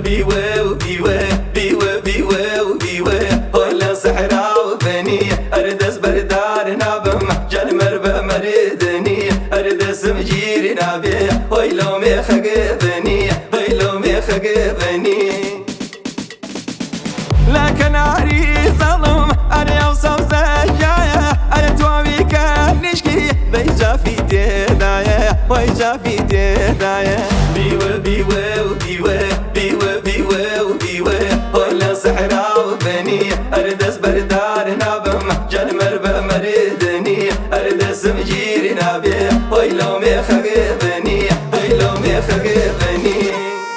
بيوه بيوه بيوه بيوه بيوه ولا صحراء وبني أردس بردار نابم جل مربى مردني أردس مجير نابي ويلو ميخقبني ويلو ميخقبني لكن عري ظلم أنا يوصف زجايا أنا توابي كان نشكي بيجا في تدايا ويجا في تدايا بيوه بيوه بيوه بيوه بيوه بيوه ولا صحراء وبني أردس بردار نابم جل مربى مردني أردس مجير نابي ويلو ميخقبني ويلو ميخقبني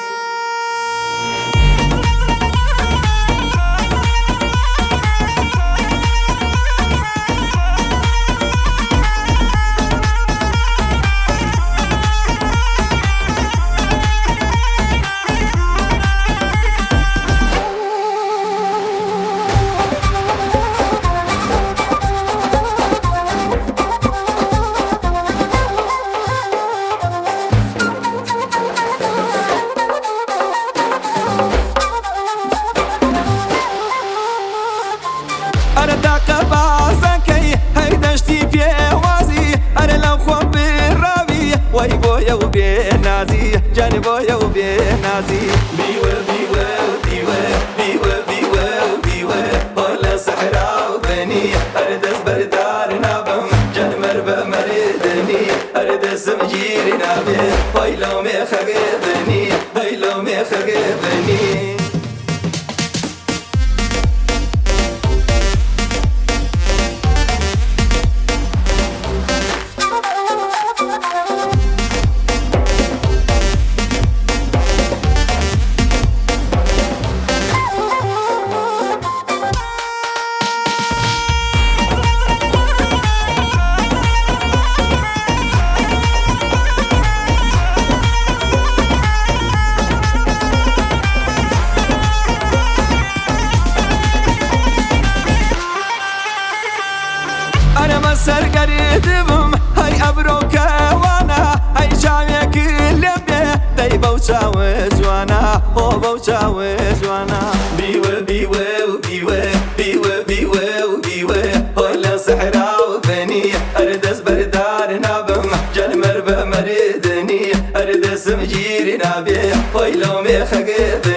أنا داق بازنكي هيدشتي بيوازي أنا لو خوب بالرابي وي بويا وبينازي جاني بويا وبينازي بيوه بيوه بيوه بيوه بيوه بيوه ولا صحراء وبني أردس بردار نابم جن مربى مردني أردس مجير نابي ويلو ميخقبني ويلو ميخقبني أنا مسر قريدهم هاي أبروك وانا هاي شامي كل بيه داي بوشا وزوانا هو بوشا وزوانا بيوه بيوه بيوه بيوه بيوه بيوه ولا صحراء وبني أردس بردار نابم جل مربى مردني أردس مجير نابي ويلو ميخقبني